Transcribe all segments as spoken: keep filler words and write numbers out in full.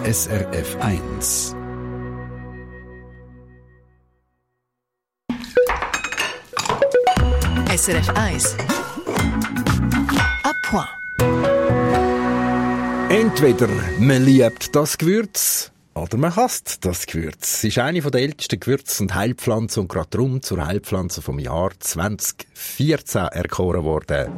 S R F eins. S R F eins. À point. Entweder man liebt das Gewürz oder man hasst das Gewürz. Es ist eine der ältesten Gewürz- und Heilpflanzen und gerade darum zur Heilpflanze vom Jahr zwanzig vierzehn erkoren worden.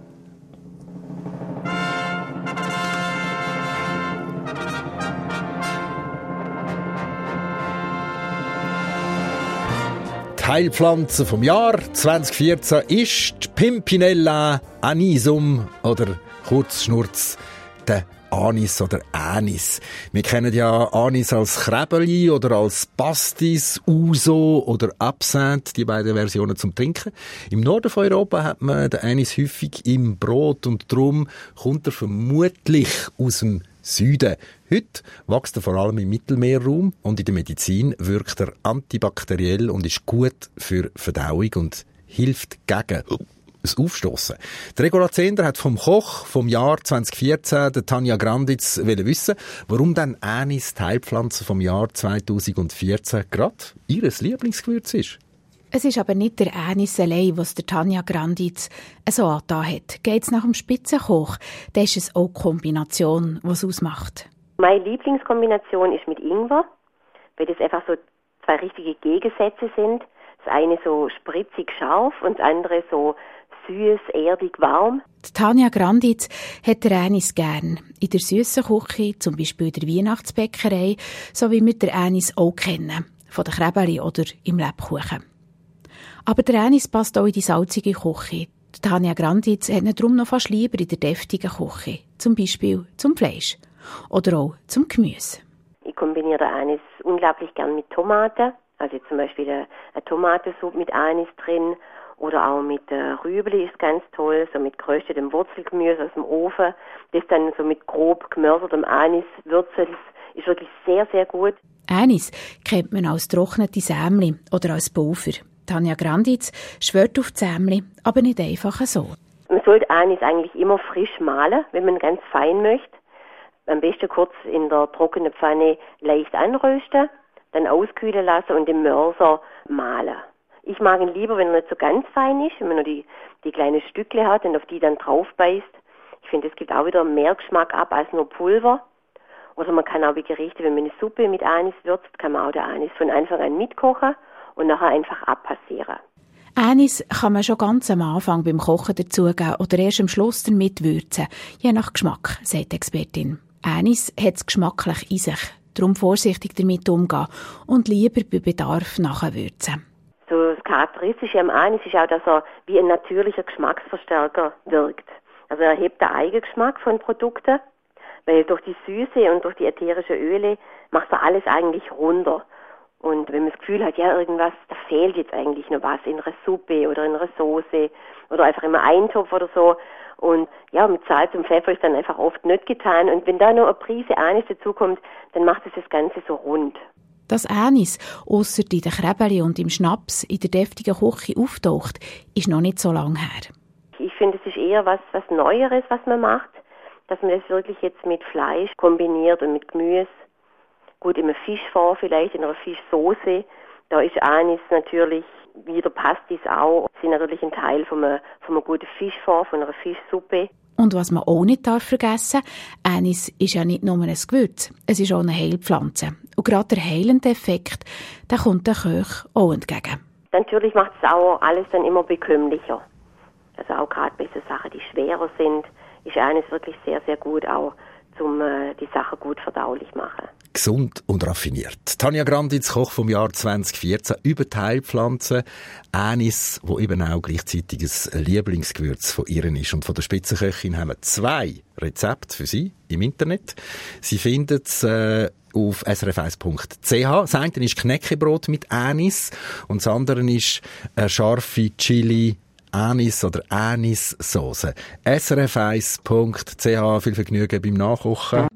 Die Heilpflanze vom Jahr zwanzig vierzehn ist die Pimpinella anisum oder kurz Schnurz der Anis oder Anis. Wir kennen ja Anis als Kräbeli oder als Pastis, Uso oder Absinthe, die beiden Versionen zum Trinken. Im Norden von Europa hat man den Anis häufig im Brot und darum kommt er vermutlich aus dem Süden. Heute wächst er vor allem im Mittelmeerraum und in der Medizin wirkt er antibakteriell und ist gut für Verdauung und hilft gegen das Aufstossen. Der Regula Zehnder hat vom Koch vom Jahr zwanzig vierzehn, der Tanja Granditz, wissen, warum dann Anis, die Heilpflanze vom Jahr zwanzig vierzehn, gerade ihr Lieblingsgewürz ist. Es ist aber nicht der Anis allein, was der Tanja Granditz so angetan hat. Geht es nach dem Spitzenkoch, dann ist es auch die Kombination, die es ausmacht. Meine Lieblingskombination ist mit Ingwer, weil das einfach so zwei richtige Gegensätze sind. Das eine so spritzig scharf und das andere so süß, erdig, warm. Die Tanja Granditz hat den Anis gern. In der süssen Küche, zum Beispiel in der Weihnachtsbäckerei, so wie wir den Anis auch kennen, von der Kräbeli oder im Lebkuchen. Aber der Anis passt auch in die salzige Küche. Die Tanja Granditz hat ihn darum noch fast lieber in der deftigen Küche, zum Beispiel zum Fleisch oder auch zum Gemüse. Ich kombiniere den Anis unglaublich gern mit Tomaten, also zum Beispiel eine Tomatensuppe mit Anis drin oder auch mit äh, Rüebli ist ganz toll, so mit geröstetem Wurzelgemüse aus dem Ofen, das dann so mit grob gemörsertem Anis würzen, das ist wirklich sehr, sehr gut. Anis kennt man als trocknete Sämli oder als Pulver. Tanja Granditz schwört auf die Sämli, aber nicht einfach so. Man sollte Anis eigentlich immer frisch mahlen, wenn man ganz fein möchte. Am besten kurz in der trockenen Pfanne leicht anrösten, dann auskühlen lassen und im Mörser mahlen. Ich mag ihn lieber, wenn er nicht so ganz fein ist, wenn man nur die, die kleinen Stückle hat und auf die dann drauf beißt. Ich finde, es gibt auch wieder mehr Geschmack ab als nur Pulver. Oder man kann auch bei Gerichten, wenn man eine Suppe mit Anis würzt, kann man auch den Anis von Anfang an mitkochen und nachher einfach abpassieren. Anis kann man schon ganz am Anfang beim Kochen dazugeben oder erst am Schluss damit würzen, je nach Geschmack, sagt die Expertin. Anis hat es geschmacklich in sich, darum vorsichtig damit umgehen und lieber bei Bedarf nachwürzen. So das Charakteristische am Anis ist auch, dass er wie ein natürlicher Geschmacksverstärker wirkt. Also er hebt den Eigengeschmack von Produkten, weil durch die Süße und durch die ätherischen Öle macht er alles eigentlich runter. Und wenn man das Gefühl hat, ja, irgendwas, da fehlt jetzt eigentlich noch was in einer Suppe oder in einer Soße oder einfach in einem Eintopf oder so. Und ja, mit Salz und Pfeffer ist dann einfach oft nicht getan. Und wenn da noch eine Prise Anis dazukommt, dann macht es das Ganze so rund. Dass Anis ausser in den Kräbeli und im Schnaps in der deftigen Küche auftaucht, ist noch nicht so lange her. Ich finde, es ist eher was, was Neueres, was man macht. Dass man das wirklich jetzt mit Fleisch kombiniert und mit Gemüse. Gut, in einem Fischfond vielleicht, in einer Fischsoße. Da ist Anis natürlich, wie der Pastis auch, sind natürlich ein Teil von einem, von einem guten Fischfond, von einer Fischsuppe. Und was man auch nicht darf vergessen, Anis ist ja nicht nur ein Gewürz, es ist auch eine Heilpflanze. Und gerade der heilende Effekt, der kommt den Köchen auch entgegen. Natürlich macht es auch alles dann immer bekömmlicher. Also auch gerade bei so Sachen, die schwerer sind, ist Anis wirklich sehr, sehr gut auch, um äh, die Sachen gut verdaulich zu machen. Gesund und raffiniert. Tanja Granditz, Koch vom Jahr zwanzig vierzehn, über die Heilpflanze Anis, wo eben auch gleichzeitig ein Lieblingsgewürz von ihr ist. Und von der Spitzenköchin haben wir zwei Rezepte für Sie im Internet. Sie finden es äh, auf s r f eins punkt c h. Das eine ist Knäckebrot mit Anis und das andere ist eine scharfe Chili Anis oder Anis-Sauce. s r f eins punkt c h. Viel Vergnügen beim Nachkochen.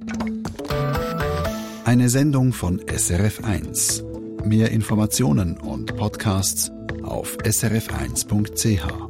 Eine Sendung von S R F eins. Mehr Informationen und Podcasts auf s r f eins punkt c h.